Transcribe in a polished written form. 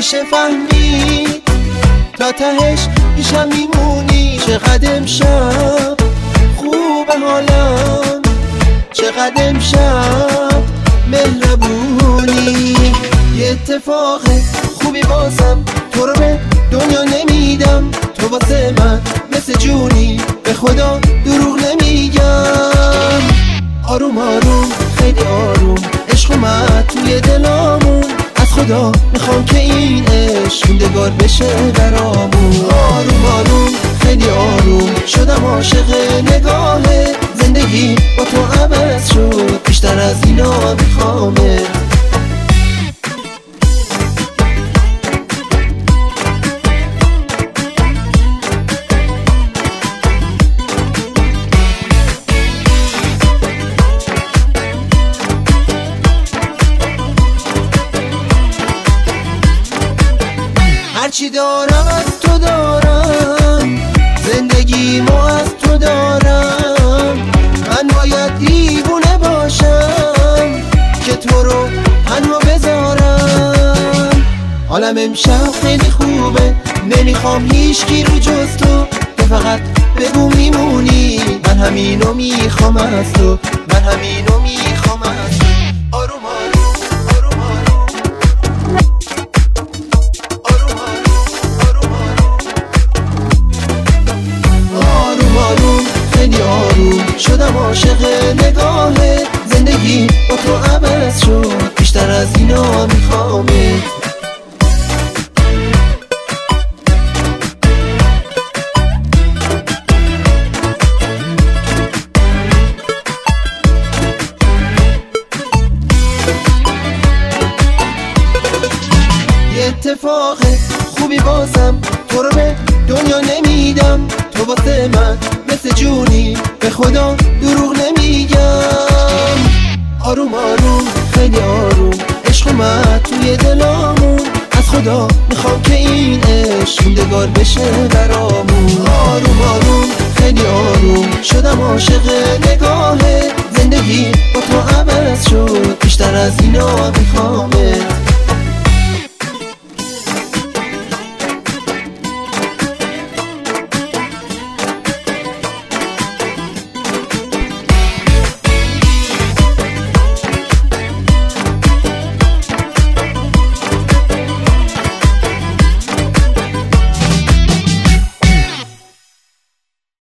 میشه فهمید تا تهش پیشم میمونی. چقدر امشب خوب حالم، چقدر امشب مهربونی. یه اتفاق خوبی بازم تو رو به دنیا نمیدم. تو واسه من مثل جونی، به خدا دروغ نمیگم. آروم آروم خیلی آروم عشق اومد توی دلامون. از خدا میخوام که این عشق موندگار بشه برامون. آروم آروم خیلی آروم شدم عاشق نگاهه. زندگی با تو عوض شد، بیشتر از اینا میخوامه. هرچی دارم از تو دارم، زندگیمو از تو دارم. من باید دیوونه باشم که تو رو تنها بذارم. حالم امشب خیلی خوبه، نمیخوام هیچکی رو جز تو. تو فقط بگو میمونی، من همینو میخوام از تو. من همینو میخوام از تو. آروم آروم آروم آروم آروم خیلی آروم شدم عاشق نگاهه. زندگی با تو عوض شد، بیشتر از اینا میخوامه. یه اتفاق خوبی بازم تو رو به دنیا نمیدم. تو واسه من مثل جونی، به خدا دروغ نمیگم. آروم آروم خیلی آروم عشق اومد توی دلامون. از خدا میخوام که این عشق موندگار بشه برامون. آروم آروم خیلی آروم شدم عاشق نگاهه. زندگی با تو عوض شد، بیشتر از اینا میخوامه.